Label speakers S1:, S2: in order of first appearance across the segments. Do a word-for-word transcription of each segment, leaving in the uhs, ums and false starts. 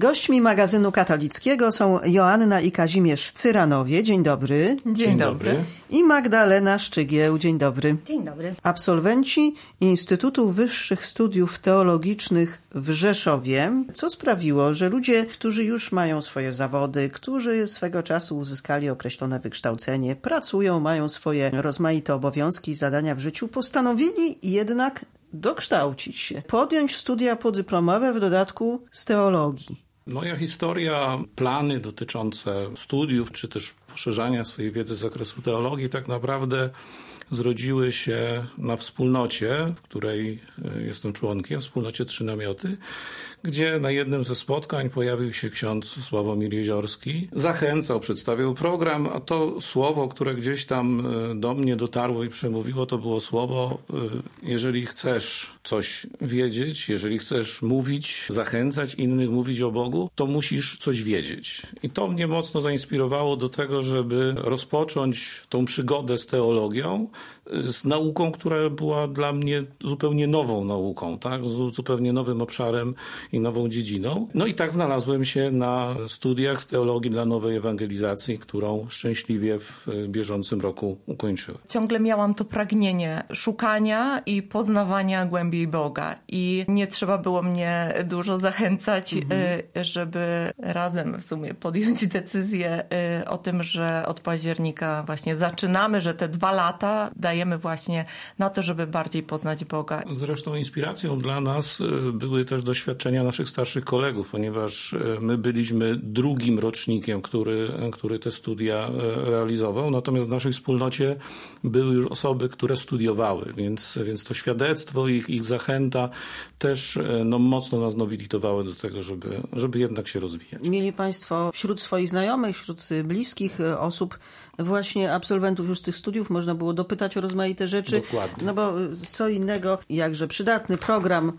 S1: Gośćmi magazynu katolickiego są Joanna i Kazimierz Cyranowie. Dzień dobry.
S2: Dzień, Dzień dobry. dobry.
S1: I Magdalena Szczygieł. Dzień dobry.
S3: Dzień dobry.
S1: Absolwenci Instytutu Wyższych Studiów Teologicznych w Rzeszowie. Co sprawiło, że ludzie, którzy już mają swoje zawody, którzy swego czasu uzyskali określone wykształcenie, pracują, mają swoje rozmaite obowiązki i zadania w życiu, postanowili jednak dokształcić się, podjąć studia podyplomowe, w dodatku z teologii.
S2: Moja historia, plany dotyczące studiów, czy też poszerzania swojej wiedzy z zakresu teologii tak naprawdę zrodziły się na wspólnocie, w której jestem członkiem, wspólnocie Trzy Namioty, gdzie na jednym ze spotkań pojawił się ksiądz Sławomir Jeziorski. Zachęcał, przedstawiał program, a to słowo, które gdzieś tam do mnie dotarło i przemówiło, to było słowo: jeżeli chcesz coś wiedzieć, jeżeli chcesz mówić, zachęcać innych, mówić o Bogu, to musisz coś wiedzieć. I to mnie mocno zainspirowało do tego, żeby rozpocząć tą przygodę z teologią, z nauką, która była dla mnie zupełnie nową nauką, tak? Z zupełnie nowym obszarem i nową dziedziną. No i tak znalazłem się na studiach z teologii dla nowej ewangelizacji, którą szczęśliwie w bieżącym roku ukończyłem.
S4: Ciągle miałam to pragnienie szukania i poznawania głębiej Boga i nie trzeba było mnie dużo zachęcać, mhm. żeby razem w sumie podjąć decyzję o tym, że od października właśnie zaczynamy, że te dwa lata dajemy właśnie na to, żeby bardziej poznać Boga.
S2: Zresztą inspiracją dla nas były też doświadczenia naszych starszych kolegów, ponieważ my byliśmy drugim rocznikiem, który, który te studia realizował, natomiast w naszej wspólnocie były już osoby, które studiowały, więc, więc to świadectwo, ich, ich zachęta też no, mocno nas nobilitowały do tego, żeby, żeby jednak się rozwijać.
S1: Mieli Państwo wśród swoich znajomych, wśród bliskich osób, właśnie absolwentów już tych studiów, można było dopytać o rozmaite rzeczy.
S2: Dokładnie.
S1: No bo co innego, jakże przydatny program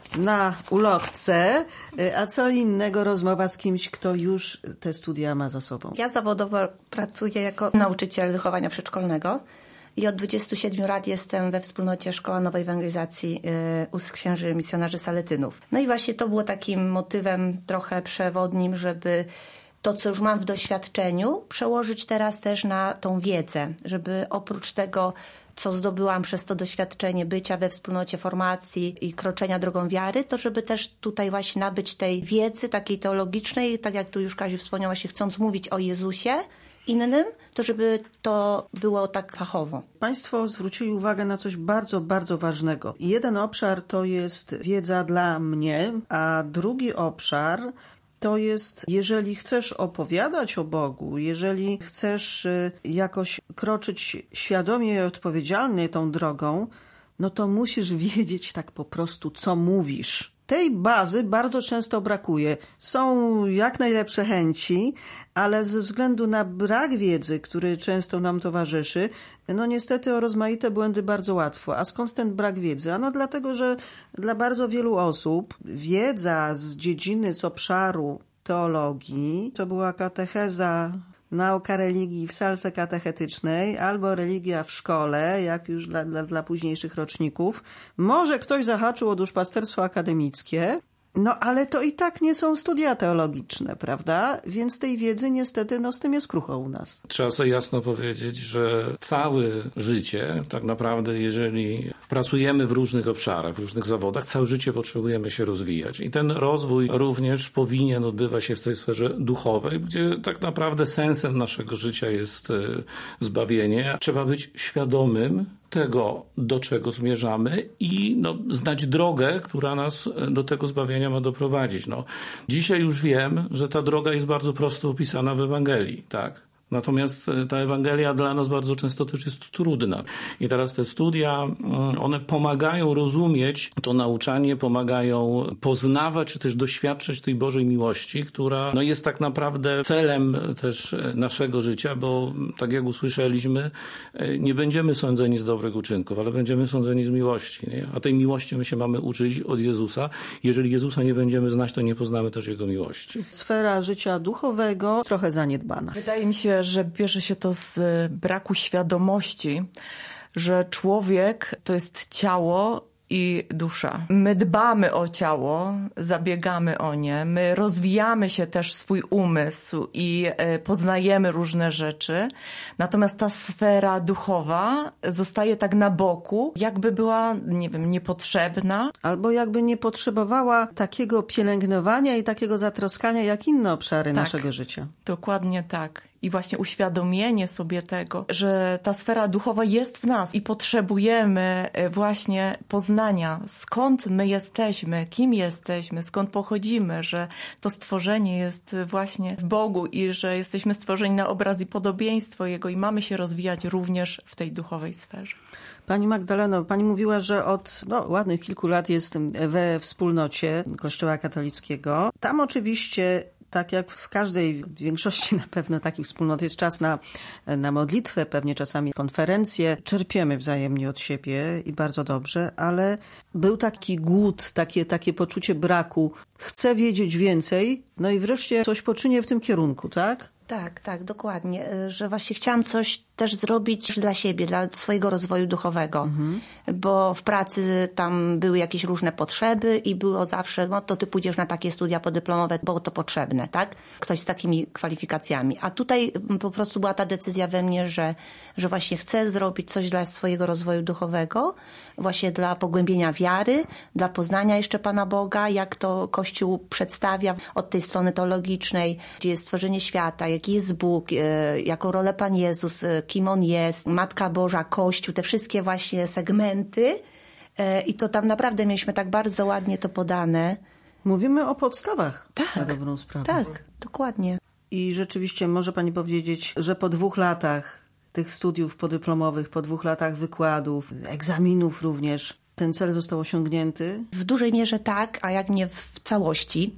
S1: na ulotce, a co innego rozmowa z kimś, kto już te studia ma za sobą.
S3: Ja zawodowo pracuję jako nauczyciel wychowania przedszkolnego i od dwudziestu siedmiu lat jestem we wspólnocie Szkoła Nowej Ewangelizacji u księży misjonarzy Saletynów. No i właśnie to było takim motywem trochę przewodnim, żeby to, co już mam w doświadczeniu, przełożyć teraz też na tą wiedzę, żeby oprócz tego, co zdobyłam przez to doświadczenie bycia we wspólnocie formacji i kroczenia drogą wiary, to żeby też tutaj właśnie nabyć tej wiedzy takiej teologicznej, tak jak tu już Kaziu wspomniała, się chcąc mówić o Jezusie innym, to żeby to było tak fachowo.
S1: Państwo zwrócili uwagę na coś bardzo, bardzo ważnego. Jeden obszar to jest wiedza dla mnie, a drugi obszar to jest, jeżeli chcesz opowiadać o Bogu, jeżeli chcesz jakoś kroczyć świadomie i odpowiedzialnie tą drogą, no to musisz wiedzieć tak po prostu, co mówisz. Tej bazy bardzo często brakuje. Są jak najlepsze chęci, ale ze względu na brak wiedzy, który często nam towarzyszy, no niestety o rozmaite błędy bardzo łatwo. A skąd ten brak wiedzy? Ano dlatego, że dla bardzo wielu osób wiedza z dziedziny, z obszaru teologii to była katecheza, nauka religii w salce katechetycznej albo religia w szkole, jak już dla, dla, dla późniejszych roczników. Może ktoś zahaczył o duszpasterstwo akademickie, no ale to i tak nie są studia teologiczne, prawda? Więc tej wiedzy niestety, no z tym jest krucho u nas.
S2: Trzeba sobie jasno powiedzieć, że całe życie, tak naprawdę, jeżeli pracujemy w różnych obszarach, w różnych zawodach, całe życie potrzebujemy się rozwijać. I ten rozwój również powinien odbywać się w tej sferze duchowej, gdzie tak naprawdę sensem naszego życia jest zbawienie. Trzeba być świadomym tego, do czego zmierzamy i no, znać drogę, która nas do tego zbawienia ma doprowadzić. No, dzisiaj już wiem, że ta droga jest bardzo prosto opisana w Ewangelii, tak? Natomiast ta Ewangelia dla nas bardzo często też jest trudna. I teraz te studia, one pomagają rozumieć to nauczanie, pomagają poznawać, czy też doświadczać tej Bożej miłości, która no, jest tak naprawdę celem też naszego życia, bo tak jak usłyszeliśmy, nie będziemy sądzeni z dobrych uczynków, ale będziemy sądzeni z miłości. Nie? A tej miłości my się mamy uczyć od Jezusa. Jeżeli Jezusa nie będziemy znać, to nie poznamy też Jego miłości.
S1: Sfera życia duchowego trochę zaniedbana.
S4: Wydaje mi się, że bierze się to z braku świadomości, że człowiek to jest ciało i dusza. My dbamy o ciało, zabiegamy o nie, my rozwijamy się też swój umysł i poznajemy różne rzeczy, natomiast ta sfera duchowa zostaje tak na boku, jakby była, nie wiem, niepotrzebna.
S1: Albo jakby nie potrzebowała takiego pielęgnowania i takiego zatroskania jak inne obszary
S4: tak,
S1: naszego życia.
S4: Dokładnie tak. I właśnie uświadomienie sobie tego, że ta sfera duchowa jest w nas i potrzebujemy właśnie poznania, skąd my jesteśmy, kim jesteśmy, skąd pochodzimy, że to stworzenie jest właśnie w Bogu i że jesteśmy stworzeni na obraz i podobieństwo Jego i mamy się rozwijać również w tej duchowej sferze.
S1: Pani Magdaleno, pani mówiła, że od no, ładnych kilku lat jest we wspólnocie Kościoła katolickiego. Tam oczywiście, tak jak w każdej, w większości na pewno takich wspólnot, jest czas na, na modlitwę, pewnie czasami konferencje. Czerpiemy wzajemnie od siebie i bardzo dobrze, ale był taki głód, takie, takie poczucie braku. Chcę wiedzieć więcej, no i wreszcie coś poczynię w tym kierunku, tak?
S3: Tak, tak, dokładnie. Że właśnie chciałam coś też zrobić dla siebie, dla swojego rozwoju duchowego. Mhm. Bo w pracy tam były jakieś różne potrzeby i było zawsze, no to ty pójdziesz na takie studia podyplomowe, bo to potrzebne, tak? Ktoś z takimi kwalifikacjami. A tutaj po prostu była ta decyzja we mnie, że, że właśnie chcę zrobić coś dla swojego rozwoju duchowego, właśnie dla pogłębienia wiary, dla poznania jeszcze Pana Boga, jak to Kościół przedstawia od tej strony teologicznej, gdzie jest stworzenie świata, jaki jest Bóg, jaką rolę Pan Jezus, kim On jest, Matka Boża, Kościół, te wszystkie właśnie segmenty. I to tam naprawdę mieliśmy tak bardzo ładnie to podane.
S1: Mówimy o podstawach,
S3: tak,
S1: na dobrą sprawę.
S3: Tak, dokładnie.
S1: I rzeczywiście może pani powiedzieć, że po dwóch latach tych studiów podyplomowych, po dwóch latach wykładów, egzaminów również, ten cel został osiągnięty?
S3: W dużej mierze tak, a jak nie w całości,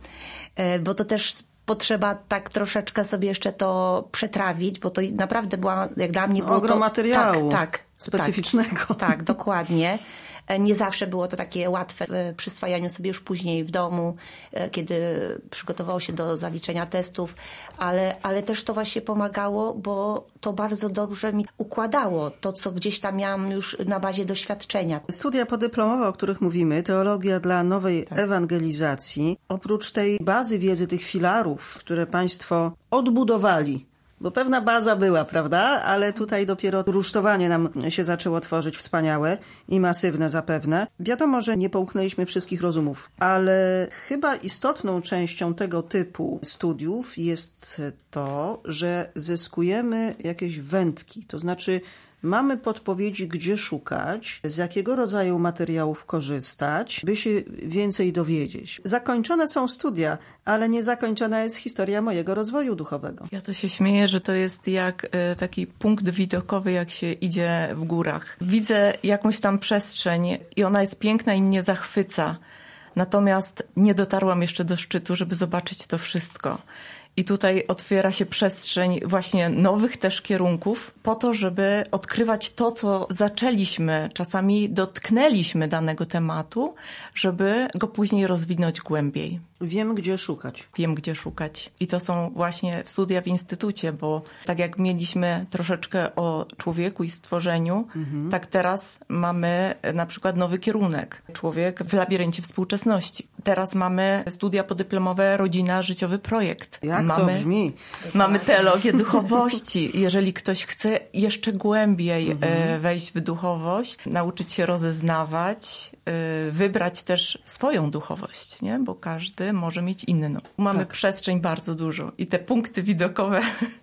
S3: bo to też potrzeba tak troszeczkę sobie jeszcze to przetrawić, bo to naprawdę była, jak dla mnie było
S1: ogrom
S3: to...
S1: materiału
S3: tak, tak,
S1: specyficznego.
S3: Tak, tak, dokładnie. Nie zawsze było to takie łatwe w przyswajaniu sobie już później w domu, kiedy przygotowało się do zaliczenia testów, ale, ale też to właśnie pomagało, bo to bardzo dobrze mi układało to, co gdzieś tam miałam już na bazie doświadczenia.
S1: Studia podyplomowe, o których mówimy, teologia dla nowej tak. ewangelizacji, oprócz tej bazy wiedzy, tych filarów, które państwo odbudowali, bo pewna baza była, prawda? Ale tutaj dopiero rusztowanie nam się zaczęło tworzyć wspaniałe i masywne zapewne. Wiadomo, że nie połknęliśmy wszystkich rozumów, ale chyba istotną częścią tego typu studiów jest to, że zyskujemy jakieś wędki, to znaczy mamy podpowiedzi, gdzie szukać, z jakiego rodzaju materiałów korzystać, by się więcej dowiedzieć. Zakończone są studia, ale nie zakończona jest historia mojego rozwoju duchowego.
S4: Ja to się śmieję, że to jest jak taki punkt widokowy, jak się idzie w górach. Widzę jakąś tam przestrzeń i ona jest piękna i mnie zachwyca. Natomiast nie dotarłam jeszcze do szczytu, żeby zobaczyć to wszystko. I tutaj otwiera się przestrzeń właśnie nowych też kierunków po to, żeby odkrywać to, co zaczęliśmy, czasami dotknęliśmy danego tematu, żeby go później rozwinąć głębiej.
S1: Wiem, gdzie szukać.
S4: Wiem, gdzie szukać. I to są właśnie studia w instytucie, bo tak jak mieliśmy troszeczkę o człowieku i stworzeniu, mhm. tak teraz mamy na przykład nowy kierunek. Człowiek w labiryncie współczesności. Teraz mamy studia podyplomowe Rodzina, życiowy projekt.
S1: Jak
S4: mamy,
S1: to brzmi?
S4: Mamy teologię duchowości. Jeżeli ktoś chce jeszcze głębiej mhm. wejść w duchowość, nauczyć się rozeznawać, wybrać też swoją duchowość, nie? Bo każdy może mieć inną. Mamy tak. przestrzeń bardzo dużo i te punkty widokowe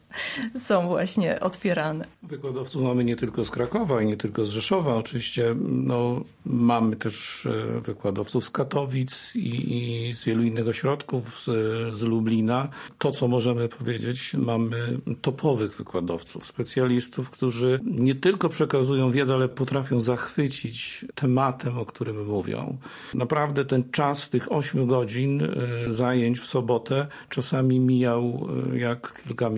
S4: są właśnie otwierane.
S2: Wykładowców mamy nie tylko z Krakowa i nie tylko z Rzeszowa. Oczywiście no, mamy też wykładowców z Katowic i, i z wielu innych ośrodków, z, z Lublina. To, co możemy powiedzieć, mamy topowych wykładowców, specjalistów, którzy nie tylko przekazują wiedzę, ale potrafią zachwycić tematem, o którym mówią. Naprawdę ten czas tych ośmiu godzin zajęć w sobotę czasami mijał jak kilka minut.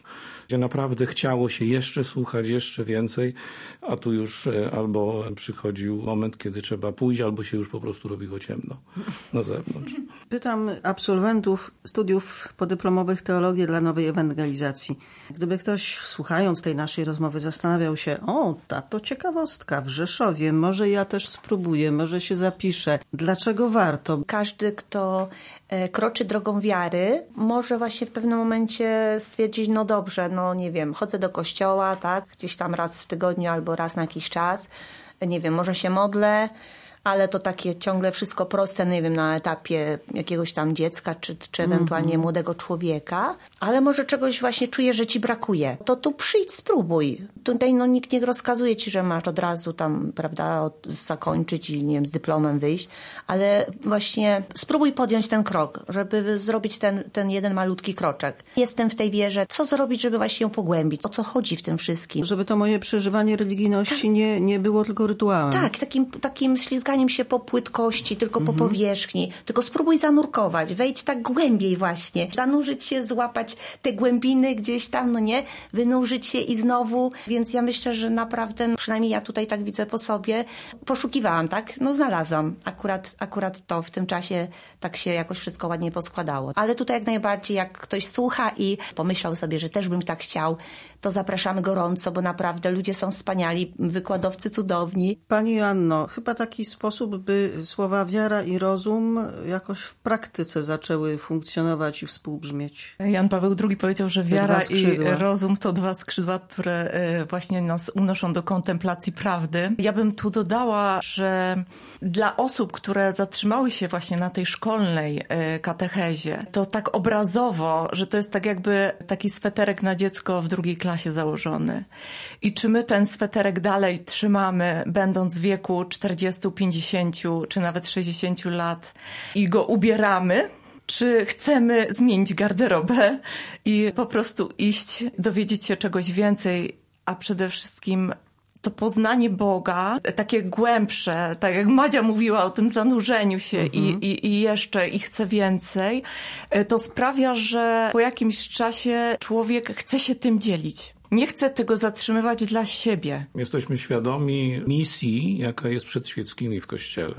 S2: gdzie naprawdę chciało się jeszcze słuchać, jeszcze więcej, a tu już albo przychodził moment, kiedy trzeba pójść, albo się już po prostu robiło ciemno na zewnątrz.
S1: Pytam absolwentów studiów podyplomowych teologii dla nowej ewangelizacji. Gdyby ktoś, słuchając tej naszej rozmowy, zastanawiał się, o, ta to ciekawostka w Rzeszowie, może ja też spróbuję, może się zapiszę. Dlaczego warto?
S3: Każdy, kto kroczy drogą wiary, może właśnie w pewnym momencie stwierdzić, no dobrze, no nie wiem, chodzę do kościoła, tak, gdzieś tam raz w tygodniu albo raz na jakiś czas, nie wiem, może się modlę, ale to takie ciągle wszystko proste, nie wiem, na etapie jakiegoś tam dziecka, czy, czy ewentualnie mm-hmm. młodego człowieka, ale może czegoś właśnie czujesz, że ci brakuje. To tu przyjdź, spróbuj. Tutaj no, nikt nie rozkazuje ci, że masz od razu tam, prawda, od, zakończyć i nie wiem, z dyplomem wyjść, ale właśnie spróbuj podjąć ten krok, żeby zrobić ten, ten jeden malutki kroczek. Jestem w tej wierze. Co zrobić, żeby właśnie ją pogłębić? O co chodzi w tym wszystkim?
S1: Żeby to moje przeżywanie religijności tak. nie, nie było tylko rytuałem.
S3: Tak, takim, takim ślizganiem się po płytkości, tylko po mhm. powierzchni. Tylko spróbuj zanurkować, wejdź tak głębiej właśnie. Zanurzyć się, złapać te głębiny gdzieś tam, no nie? Wynurzyć się i znowu. Więc ja myślę, że naprawdę, przynajmniej ja tutaj tak widzę po sobie, poszukiwałam, tak? No znalazłam. Akurat, akurat to w tym czasie tak się jakoś wszystko ładnie poskładało. Ale tutaj jak najbardziej, jak ktoś słucha i pomyślał sobie, że też bym tak chciał, to zapraszamy gorąco, bo naprawdę ludzie są wspaniali, wykładowcy cudowni.
S1: Pani Joanno, chyba taki sposób, by słowa wiara i rozum jakoś w praktyce zaczęły funkcjonować i współbrzmieć.
S4: Jan Paweł drugi powiedział, że wiara i rozum to dwa skrzydła, które właśnie nas unoszą do kontemplacji prawdy. Ja bym tu dodała, że dla osób, które zatrzymały się właśnie na tej szkolnej katechezie, to tak obrazowo, że to jest tak jakby taki sweterek na dziecko w drugiej klasie założony. I czy my ten sweterek dalej trzymamy, będąc w wieku czterdziestu, pięćdziesięciu czy nawet sześćdziesięciu lat i go ubieramy, czy chcemy zmienić garderobę i po prostu iść, dowiedzieć się czegoś więcej, a przede wszystkim to poznanie Boga, takie głębsze, tak jak Madzia mówiła o tym zanurzeniu się mhm. i, i, i jeszcze i chce więcej, to sprawia, że po jakimś czasie człowiek chce się tym dzielić. Nie chce tego zatrzymywać dla siebie.
S2: Jesteśmy świadomi misji, jaka jest przed świeckimi w Kościele,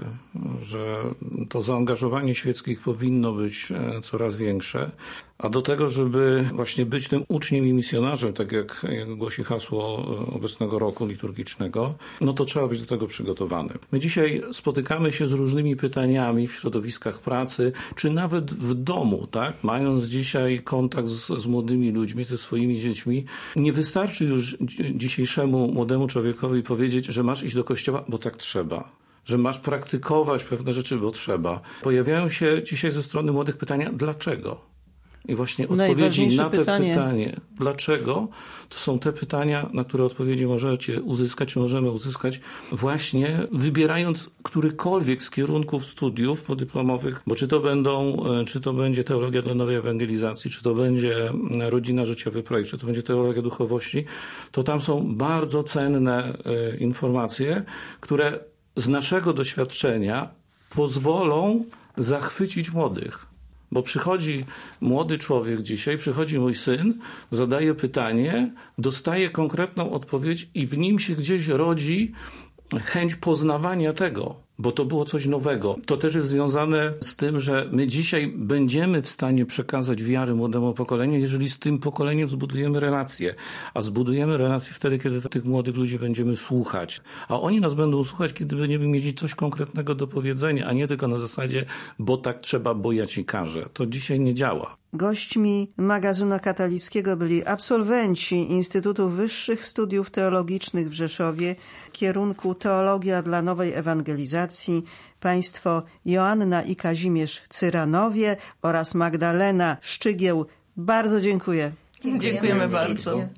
S2: że to zaangażowanie świeckich powinno być coraz większe, a do tego, żeby właśnie być tym uczniem i misjonarzem, tak jak głosi hasło obecnego roku liturgicznego, no to trzeba być do tego przygotowany. My dzisiaj spotykamy się z różnymi pytaniami w środowiskach pracy, czy nawet w domu, tak? Mając dzisiaj kontakt z, z młodymi ludźmi, ze swoimi dziećmi, nie wystarczy już dzisiejszemu młodemu człowiekowi powiedzieć, że masz iść do kościoła, bo tak trzeba. Że masz praktykować pewne rzeczy, bo trzeba. Pojawiają się dzisiaj ze strony młodych pytania, dlaczego? I właśnie odpowiedzi na te pytanie. pytanie, dlaczego, to są te pytania, na które odpowiedzi możecie uzyskać, czy możemy uzyskać właśnie wybierając którykolwiek z kierunków studiów podyplomowych, bo czy to będą, czy to będzie teologia dla nowej ewangelizacji, czy to będzie rodzina, życiowy projekt, czy to będzie teologia duchowości, to tam są bardzo cenne informacje, które z naszego doświadczenia pozwolą zachwycić młodych. Bo przychodzi młody człowiek dzisiaj, przychodzi mój syn, zadaje pytanie, dostaje konkretną odpowiedź i w nim się gdzieś rodzi chęć poznawania tego, bo to było coś nowego. To też jest związane z tym, że my dzisiaj będziemy w stanie przekazać wiarę młodemu pokoleniu, jeżeli z tym pokoleniem zbudujemy relacje. A zbudujemy relacje wtedy, kiedy tych młodych ludzi będziemy słuchać. A oni nas będą słuchać, kiedy będziemy mieli coś konkretnego do powiedzenia, a nie tylko na zasadzie, bo tak trzeba, bo ja ci każę. To dzisiaj nie działa.
S1: Gośćmi magazynu katolickiego byli absolwenci Instytutu Wyższych Studiów Teologicznych w Rzeszowie, kierunku Teologia dla nowej ewangelizacji, państwo Joanna i Kazimierz Cyranowie oraz Magdalena Szczygieł. Bardzo dziękuję.
S3: Dziękujemy,
S4: Dziękujemy bardzo.